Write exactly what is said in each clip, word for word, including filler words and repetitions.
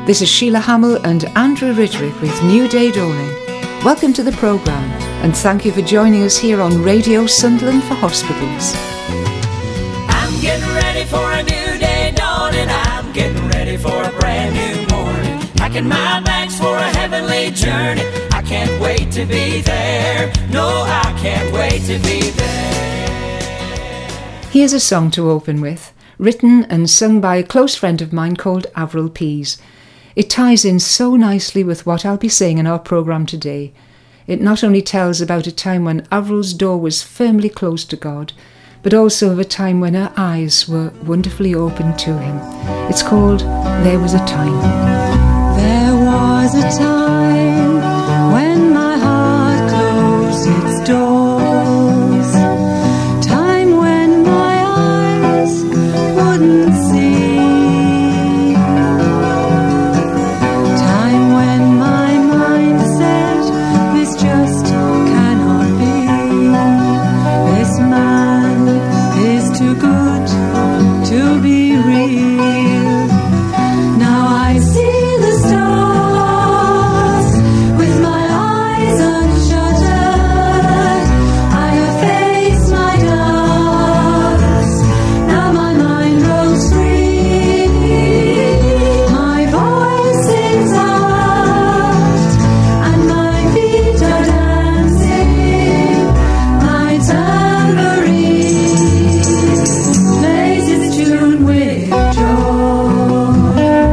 This is Sheila Hamill and Andrew Ridgwick with New Day Dawning. Welcome to the programme and thank you for joining us here on Radio Sunderland for Hospitals. I'm getting ready for a new day dawning. I'm getting ready for a brand new morning. Packing my bags for a heavenly journey. I can't wait to be there. No, I can't wait to be there. Here's a song to open with, written and sung by a close friend of mine called Avril Pease. It ties in so nicely with what I'll be saying in our programme today. It not only tells about a time when Avril's door was firmly closed to God, but also of a time when her eyes were wonderfully opened to Him. It's called There Was a Time. There was a time when my heart closed its doors. Time when my eyes wouldn't see. Time when my mind said, this just cannot be. This man is too good to be real. Now I see the stars with my eyes unshuttered. I have faced my doubts. Now my mind grows free. My voice sings out and my feet are dancing. My tambourine plays its tune with joy.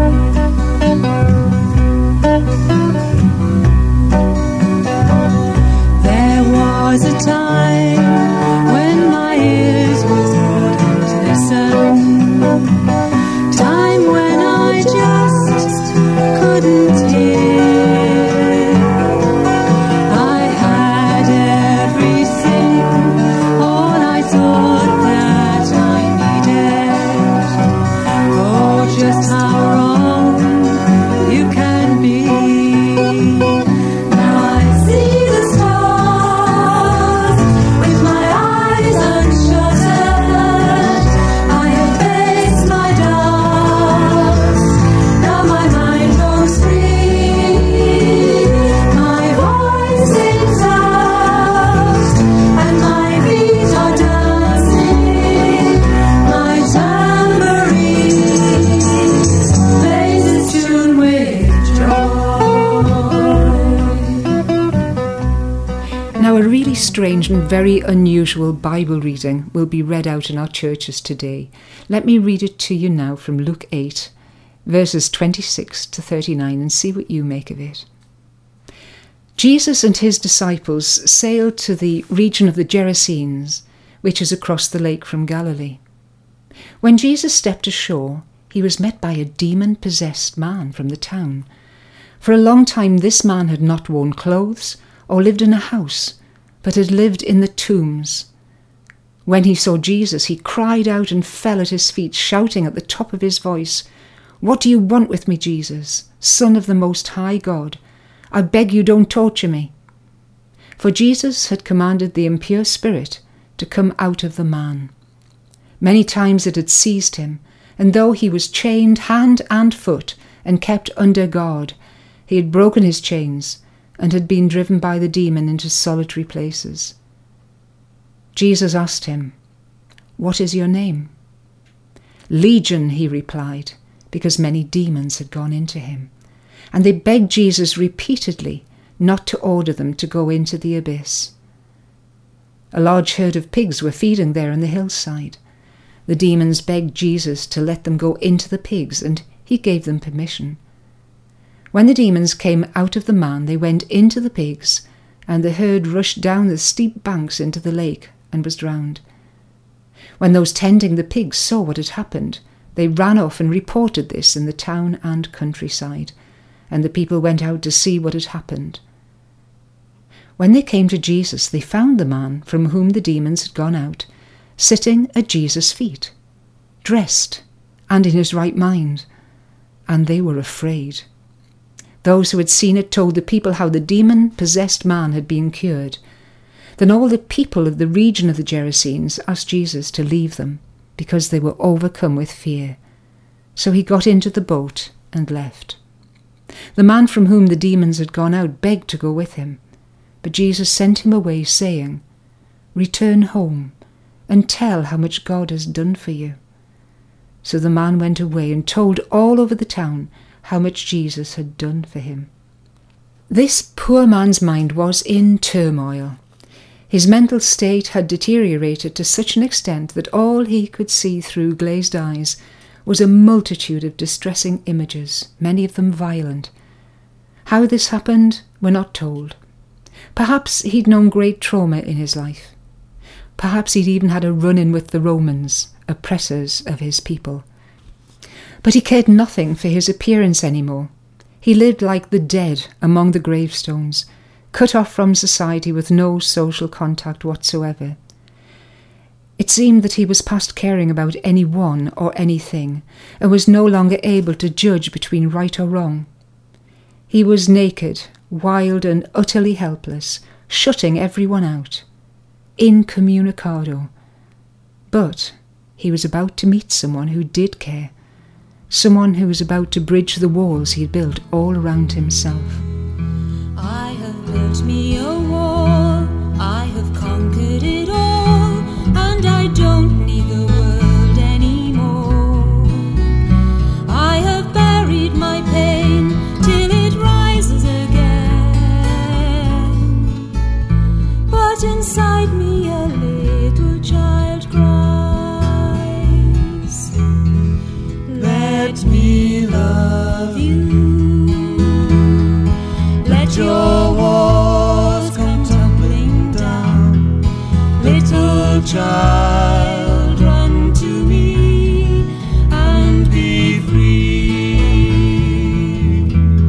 There was a time when my ears wouldn't listen. Time when I just couldn't hear. I had everything, all I thought that I needed. Oh, just how wrong you can be. Now I see the stars with my eyes unshuttered. I have faced my doubts. Now my mind goes free. My voice sings out and my feet are dancing. My tambourine plays its tune with joy. Now, a really strange and very unusual Bible reading will be read out in our churches today. Let me read it to you now from Luke eight, verses twenty-six to thirty-nine, and see what you make of it. Jesus and his disciples sailed to the region of the Gerasenes, which is across the lake from Galilee. When Jesus stepped ashore, he was met by a demon-possessed man from the town. For a long time this man had not worn clothes or lived in a house, but had lived in the tombs. When he saw Jesus, he cried out and fell at his feet, shouting at the top of his voice, "What do you want with me, Jesus, Son of the Most High God? I beg you, don't torture me." For Jesus had commanded the impure spirit to come out of the man. Many times it had seized him, and though he was chained hand and foot and kept under guard, he had broken his chains and had been driven by the demon into solitary places. Jesus asked him, "What is your name?" "Legion," he replied, because many demons had gone into him. And they begged Jesus repeatedly not to order them to go into the abyss. A large herd of pigs were feeding there on the hillside. The demons begged Jesus to let them go into the pigs, and he gave them permission. When the demons came out of the man, they went into the pigs, and the herd rushed down the steep banks into the lake and was drowned. When those tending the pigs saw what had happened, they ran off and reported this in the town and countryside, and the people went out to see what had happened. When they came to Jesus, they found the man from whom the demons had gone out, sitting at Jesus' feet, dressed and in his right mind, and they were afraid. Those who had seen it told the people how the demon-possessed man had been cured. Then all the people of the region of the Gerasenes asked Jesus to leave them, because they were overcome with fear. So he got into the boat and left. The man from whom the demons had gone out begged to go with him, but Jesus sent him away, saying, "Return home and tell how much God has done for you." So the man went away and told all over the town how much Jesus had done for him. This poor man's mind was in turmoil. His mental state had deteriorated to such an extent that all he could see through glazed eyes was a multitude of distressing images, many of them violent. How this happened, we're not told. Perhaps he'd known great trauma in his life. Perhaps he'd even had a run-in with the Romans, oppressors of his people. But he cared nothing for his appearance anymore. He lived like the dead among the gravestones, cut off from society with no social contact whatsoever. It seemed that he was past caring about anyone or anything, and was no longer able to judge between right or wrong. He was naked, wild and utterly helpless, shutting everyone out. Incommunicado. But he was about to meet someone who did care, someone who was about to bridge the walls he'd built all around himself. I have built me a wall, I have conquered it all, and I don't need the world anymore. I have buried my pain till it rises again, but inside me a little child cries, "Let me love you, let your walls come tumbling down, little child, run to me and be free."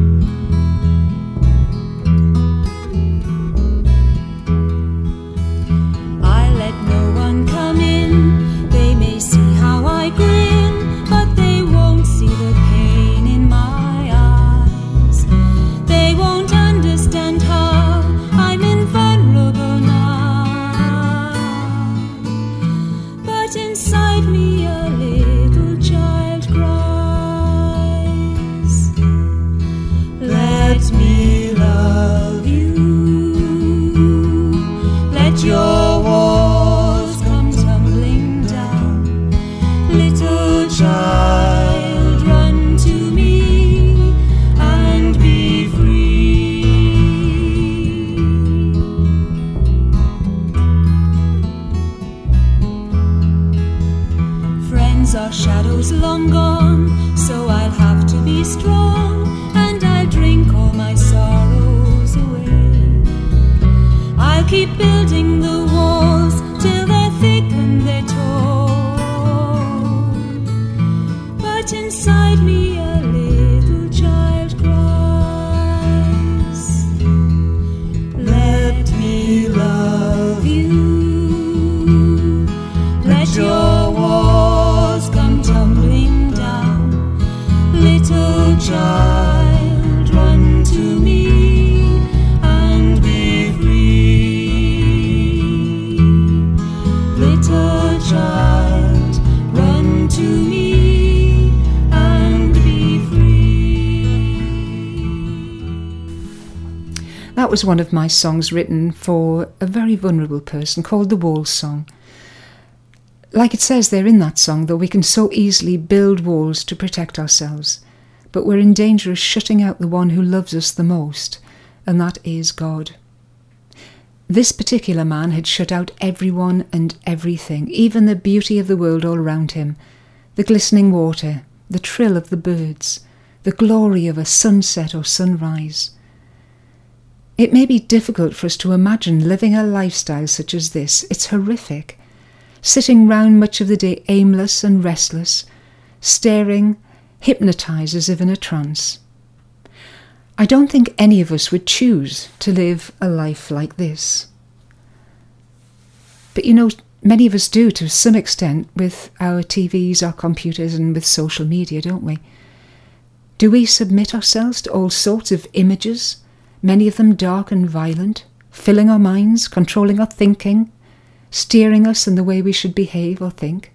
I let no one come in, they may see how I grin, but they won't see the pain in my eyes. They won't understand how I'm invulnerable now. But inside me a little child cries, "Let me love you, let your walls come tumbling down, little child, run to me and be free." Friends are shadows long gone, so I'll have to be strong, and I'll drink all my sorrows away. I'll keep building the walls till they're thick and they're tall, but inside me a little child cries, "Let me love you, let your walls come tumbling down, little child, run to me and be free. Little child, run to me and be free." That was one of my songs written for a very vulnerable person called the Walls Song. Like it says there in that song, though, we can so easily build walls to protect ourselves, but we're in danger of shutting out the one who loves us the most, and that is God. This particular man had shut out everyone and everything, even the beauty of the world all around him, the glistening water, the trill of the birds, the glory of a sunset or sunrise. It may be difficult for us to imagine living a lifestyle such as this. It's horrific. Sitting round much of the day aimless and restless, staring, hypnotised as if in a trance. I don't think any of us would choose to live a life like this. But you know, many of us do to some extent with our T Vs, our computers and with social media, don't we? Do we submit ourselves to all sorts of images, many of them dark and violent, filling our minds, controlling our thinking, steering us in the way we should behave or think?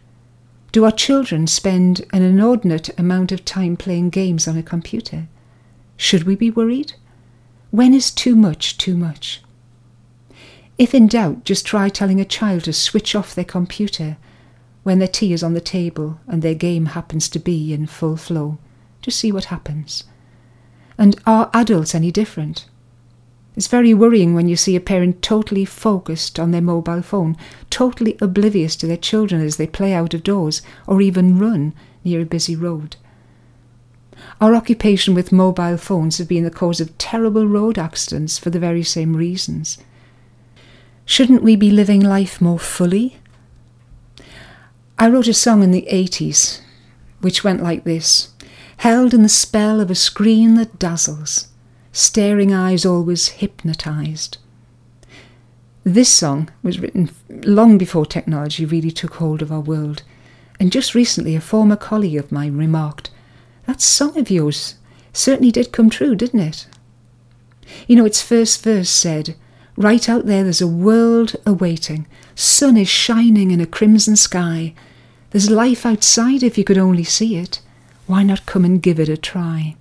Do our children spend an inordinate amount of time playing games on a computer? Should we be worried? When is too much too much? If in doubt, just try telling a child to switch off their computer when their tea is on the table and their game happens to be in full flow. Just see what happens. And are adults any different? It's very worrying when you see a parent totally focused on their mobile phone, totally oblivious to their children as they play out of doors or even run near a busy road. Our occupation with mobile phones has been the cause of terrible road accidents for the very same reasons. Shouldn't we be living life more fully? I wrote a song in the eighties which went like this: held in the spell of a screen that dazzles, staring eyes always hypnotised. This song was written long before technology really took hold of our world, and just recently a former colleague of mine remarked, "That song of yours certainly did come true, didn't it?" You know, its first verse said, "Right out there there's a world awaiting, sun is shining in a crimson sky, there's life outside if you could only see it, why not come and give it a try?"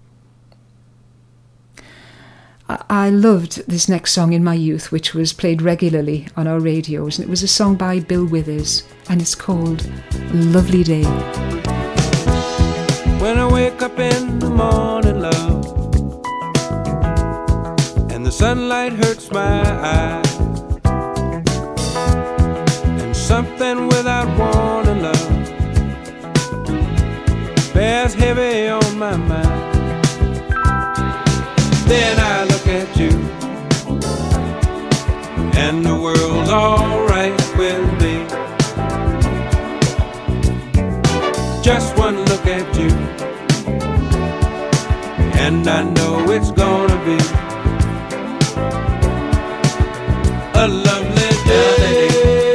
I loved this next song in my youth, which was played regularly on our radios, and it was a song by Bill Withers, and it's called Lovely Day. When I wake up in the morning, love, and the sunlight hurts my eyes, and something without warning, love, bears heavy on my mind. Then I look at you, and the world's alright with me. Just one look at you, and I know it's gonna be a lovely day.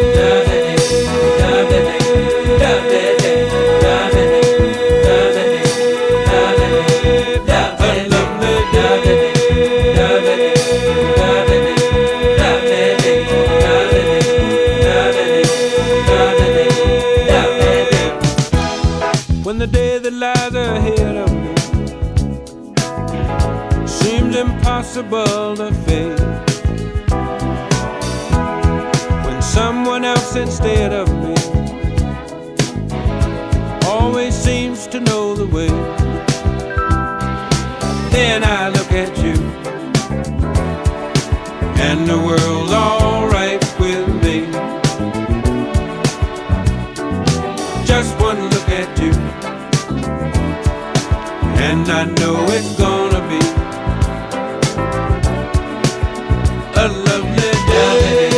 When the day that lies ahead of me seems impossible to face, when someone else instead of me always seems to know the way, then I look at you, and the world's alright with me. Just one look at you, and I know it's gonna be a lovely day.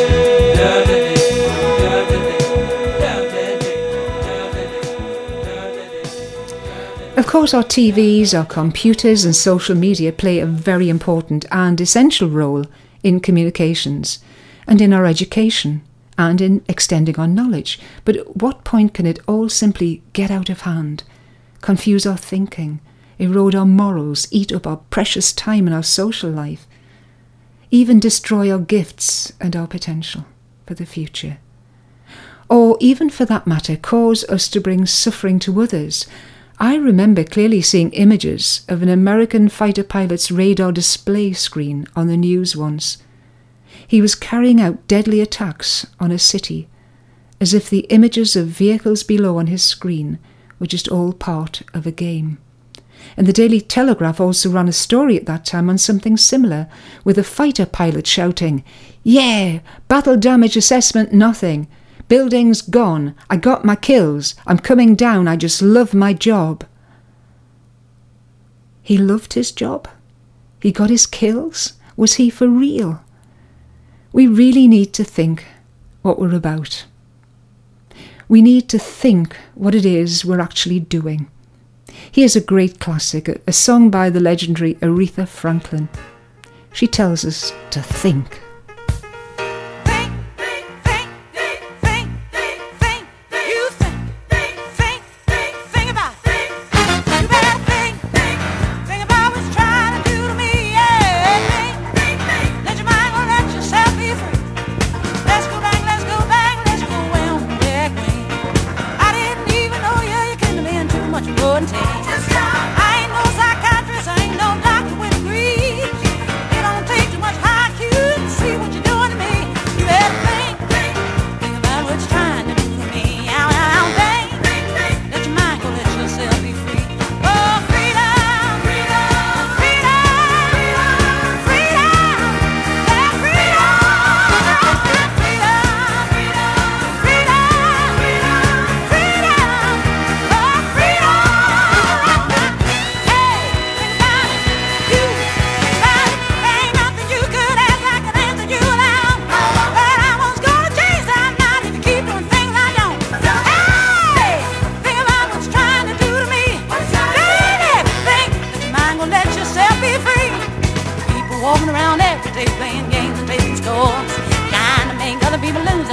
Of course, our T Vs, our computers and social media play a very important and essential role in communications and in our education and in extending our knowledge. But at what point can it all simply get out of hand, confuse our thinking, erode our morals, eat up our precious time in our social life, even destroy our gifts and our potential for the future? Or even, for that matter, cause us to bring suffering to others? I remember clearly seeing images of an American fighter pilot's radar display screen on the news once. He was carrying out deadly attacks on a city, as if the images of vehicles below on his screen were just all part of a game. And the Daily Telegraph also ran a story at that time on something similar, with a fighter pilot shouting, "Yeah, battle damage assessment nothing. Buildings gone. I got my kills. I'm coming down. I just love my job." He loved his job? He got his kills? Was he for real? We really need to think what we're about. We need to think what it is we're actually doing. Here's a great classic, a song by the legendary Aretha Franklin. She tells us to think. I ain't no psychiatrist, I ain't no doctor with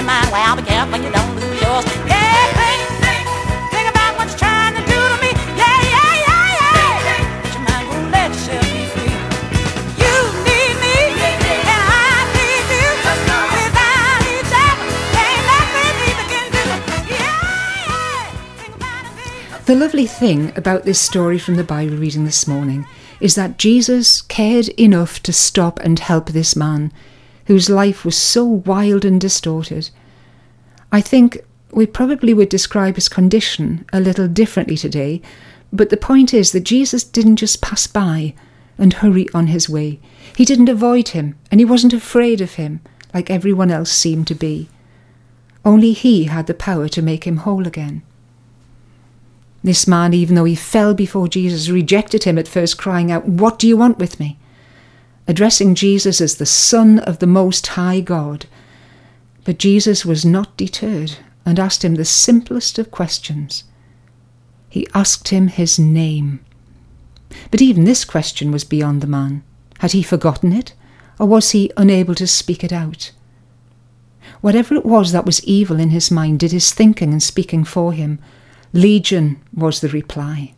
mind. Well, be careful you don't lose yours. Yeah, think, think, think about what you're trying to do to me. Yeah, yeah, yeah, yeah. But your mind won't let yourself be free. You need me, and I need you. Without each other, ain't nothing either can do. Yeah, yeah. Think about it, baby. The lovely thing about this story from the Bible reading this morning is that Jesus cared enough to stop and help this man, whose life was so wild and distorted. I think we probably would describe his condition a little differently today, but the point is that Jesus didn't just pass by and hurry on his way. He didn't avoid him, and he wasn't afraid of him, like everyone else seemed to be. Only he had the power to make him whole again. This man, even though he fell before Jesus, rejected him at first, crying out, "What do you want with me?" Addressing Jesus as the Son of the Most High God. But Jesus was not deterred and asked him the simplest of questions. He asked him his name. But even this question was beyond the man. Had he forgotten it, or was he unable to speak it out? Whatever it was that was evil in his mind did his thinking and speaking for him. Legion was the reply.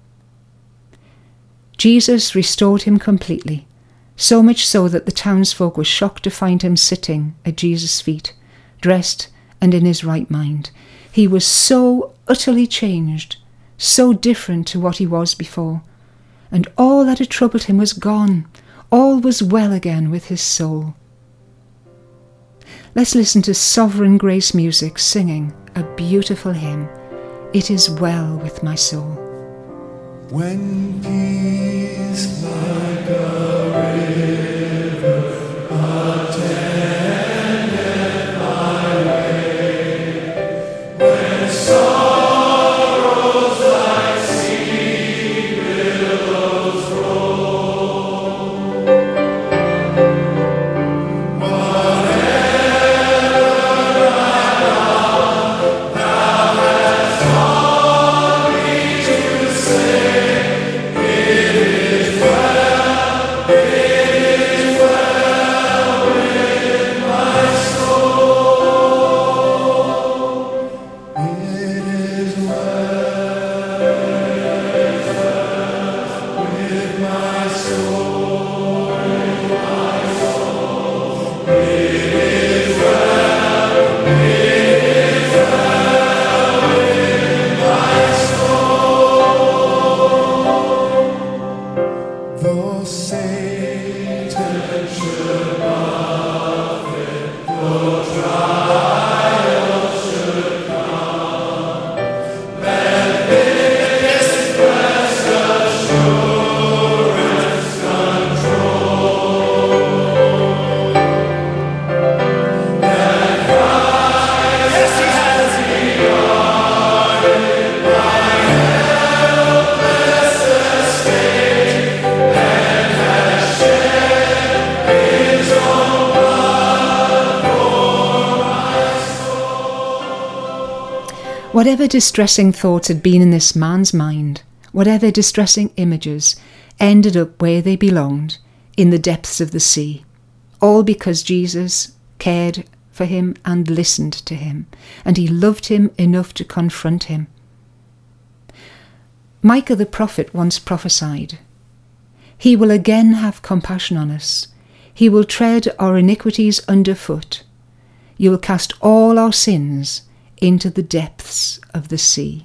Jesus restored him completely, so much so that the townsfolk were shocked to find him sitting at Jesus' feet, dressed and in his right mind. He was so utterly changed, so different to what he was before, and all that had troubled him was gone. All was well again with his soul. Let's listen to Sovereign Grace Music singing a beautiful hymn, "It is well with my soul." When peace like a river attendeth my way, when sorrows like sea billows roll, whatever I've done, thou hast taught me to say, it is well, it is well with my soul. It is well with my soul, with my soul. It is well, it is well with my soul. Though Satan should buffet, though trials should come, let this blessed assurance control, that Christ, yes, He has regarded my helpless estate, and has shed His own blood for my soul. Whatever distressing thoughts had been in this man's mind, whatever distressing images, ended up where they belonged, in the depths of the sea, all because Jesus cared for him and listened to him, and he loved him enough to confront him. Micah the prophet once prophesied, "He will again have compassion on us. He will tread our iniquities underfoot. You will cast all our sins into the depths of the sea."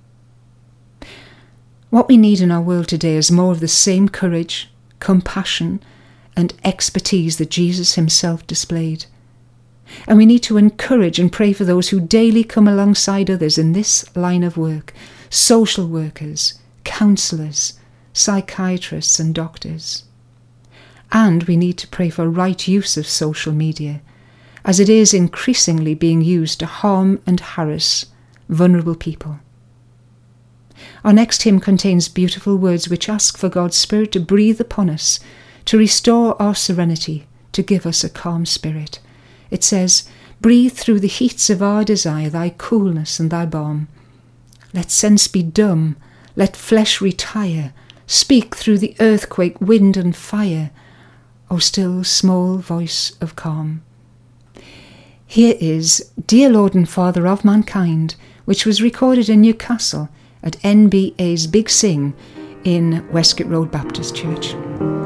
What we need in our world today is more of the same courage, compassion, and expertise that Jesus himself displayed. And we need to encourage and pray for those who daily come alongside others in this line of work: social workers, counsellors, psychiatrists and doctors. And we need to pray for right use of social media, as it is increasingly being used to harm and harass vulnerable people. Our next hymn contains beautiful words which ask for God's Spirit to breathe upon us, to restore our serenity, to give us a calm spirit. It says, "Breathe through the heats of our desire thy coolness and thy balm. Let sense be dumb, let flesh retire, speak through the earthquake, wind and fire, O still small voice of calm." Here is Dear Lord and Father of Mankind, which was recorded in Newcastle at N B A's Big Sing in Westgate Road Baptist Church.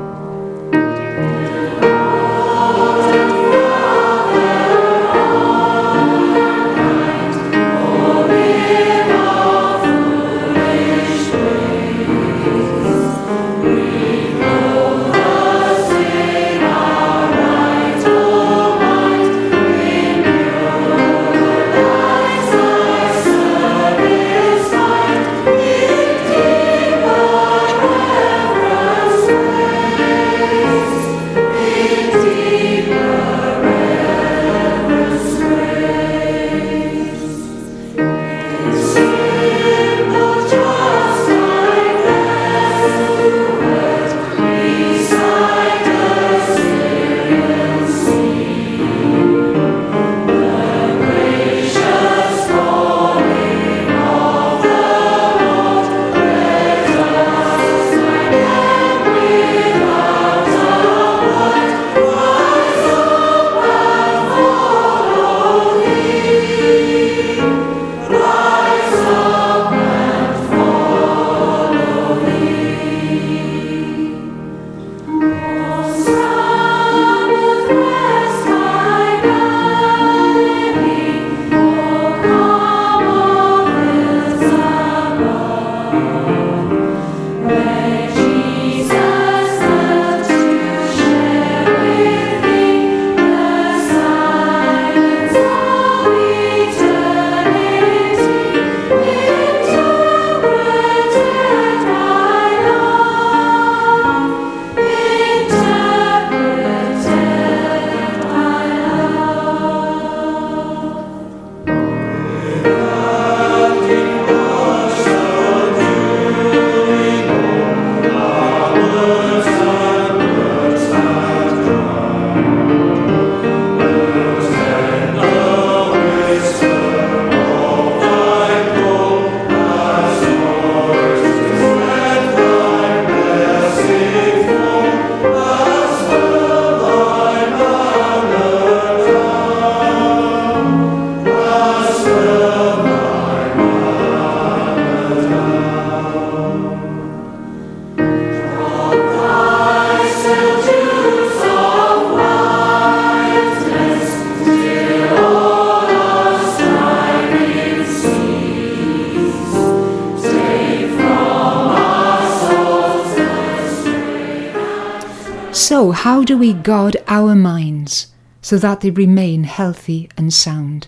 So, how do we guard our minds so that they remain healthy and sound?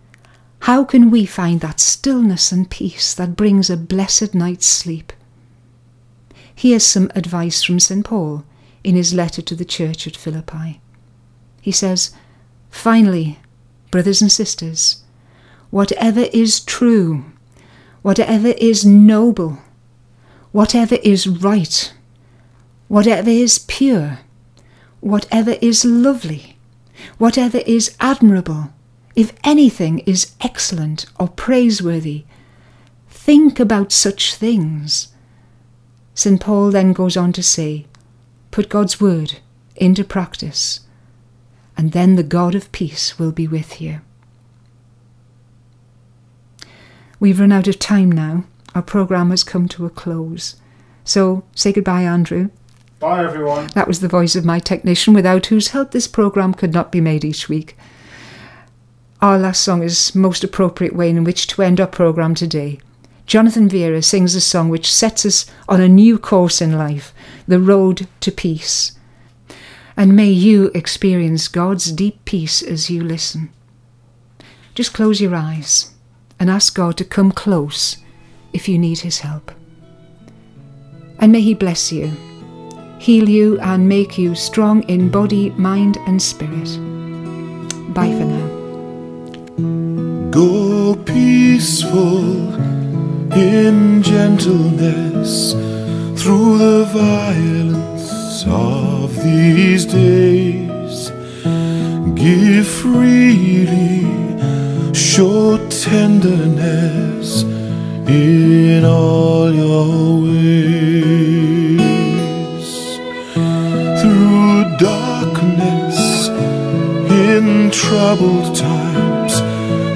How can we find that stillness and peace that brings a blessed night's sleep? Here's some advice from Saint Paul in his letter to the church at Philippi. He says, "Finally, brothers and sisters, whatever is true, whatever is noble, whatever is right, whatever is pure, whatever is lovely, whatever is admirable, if anything is excellent or praiseworthy, think about such things." Saint Paul then goes on to say, put God's word into practice, and then the God of peace will be with you. We've run out of time now. Our programme has come to a close. So say goodbye, Andrew. Bye, everyone. That was the voice of my technician, without whose help this programme could not be made each week. Our last song is most appropriate way in which to end our programme today. Jonathan Vera sings a song which sets us on a new course in life, the road to peace. And may you experience God's deep peace as you listen. Just close your eyes and ask God to come close if you need his help. And may he bless you, heal you and make you strong in body, mind and spirit. Bye for now. Go peaceful in gentleness through the violence of these days. Give freely, show tenderness in all your ways. Through darkness, in troubled times,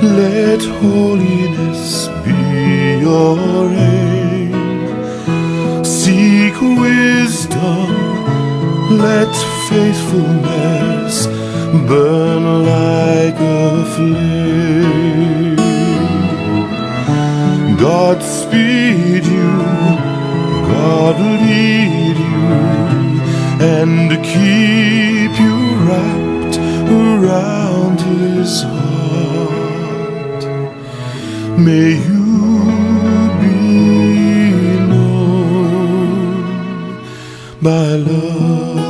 let holiness be your aim. Seek wisdom, let faithfulness burn like a flame. God speed you, God lead you, and keep you wrapped around His heart. May you be known by love.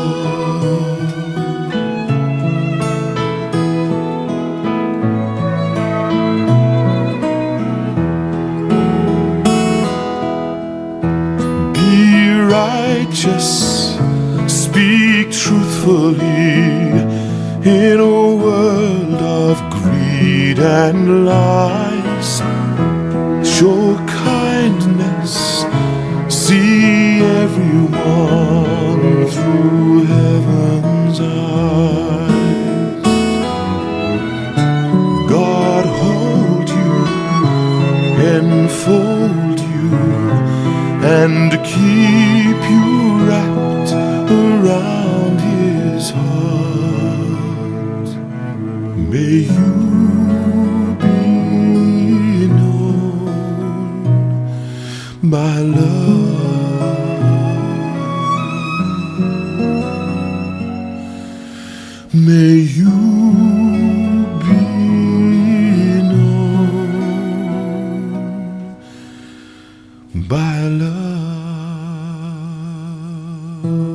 Righteous, speak truthfully in a world of greed and lies. Show kindness, see everyone through heaven's eyes. God hold you, enfold you, and keep you wrapped around His heart. May you be known by love. May you be known by love.